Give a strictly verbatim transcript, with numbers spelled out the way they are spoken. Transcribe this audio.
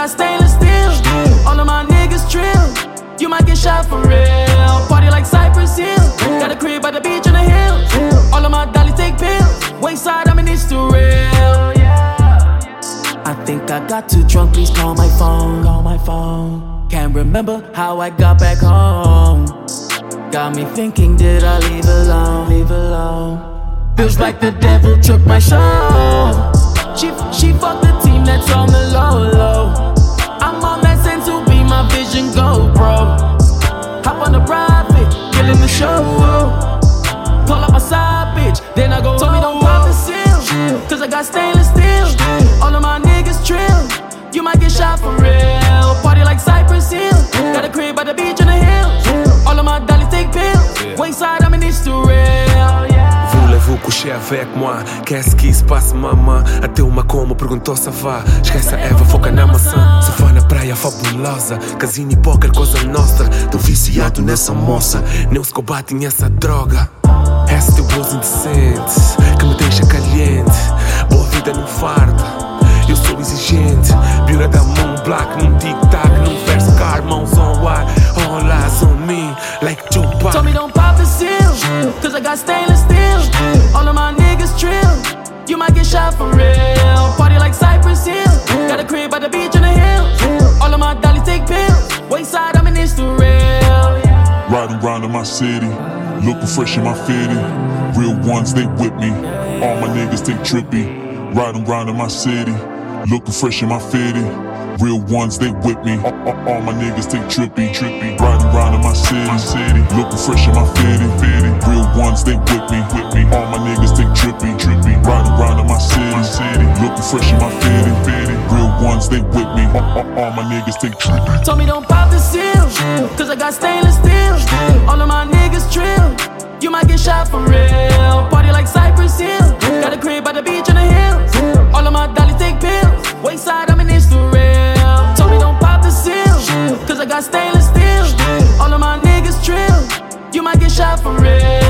got stainless steel. All of my niggas trill. You might get shot for real. Party like Cypress Hill. Got a crib by the beach on the hill. All of my dollies take pills. Wayside, I mean it's too real. I think I got too drunk, please call my phone. Call my phone. Can't remember how I got back home. Got me thinking, did I leave alone? Leave alone. Feels like the devil took my show. She, she fucked the team that's on the low, low. I'm on that sense to be my vision GoPro. Hop on the private, killing the show. Call up my side bitch, then I go. Told me don't pop the seal, cause I got stainless steel. All of my niggas trill. You might get shot for real. Party like Cypress Hill. Got a crib by the beach on the hill. All of my dollies take pills. Wayside, I mean it's too real. Voulez-vous coucher avec moi? Qu'est-ce qui se passe, maman? Até uma como perguntou se vá. Esquece a Eva, foca na maçã. Se vá na praia fabulosa, casino e póquer, coisa nossa. Tô viciado nessa moça, nem os combatem essa droga. Esse teu gozo indecente, que me deixa caliente. Boa vida não farda, eu sou exigente. Pura da mão black, num tic-tac, num verso car, mãos on ar. All eyes on me, like Tupac. Told me don't pop the seal, cause I got stainless steel. All of my niggas trill. You might get shot for real. Party like Cypress Hill. Got a crib by the beach on the hill. All of my dollies take pills. Wayside, I mean it's too real. Riding round in my city, looking fresh in my fitty. Real ones, they with me. All my niggas, they trippy. Riding round in my city, looking fresh in my fitty. Real ones, they with me. All, all, all my niggas, they trippy, trippy. Riding round in my city, city. Looking fresh in my fitty, fitty. Real ones, they with me, with me. All my niggas, they trippy, trippy. Riding round in my city, city. Looking fresh in my fitty, fitty. Real ones, they with me. All, all, all my niggas, they trippy. Told me don't pop the seal, cause I got stainless steel. All of my niggas trill. You might get shot for real. Party like Cypress Hill. Got a crib by the beach on the hill. All of my dollies take pills. Wayside, I mean it's too real. Told me don't pop the seal, cause I got stainless steel. All of my niggas trill. You might get shot for real.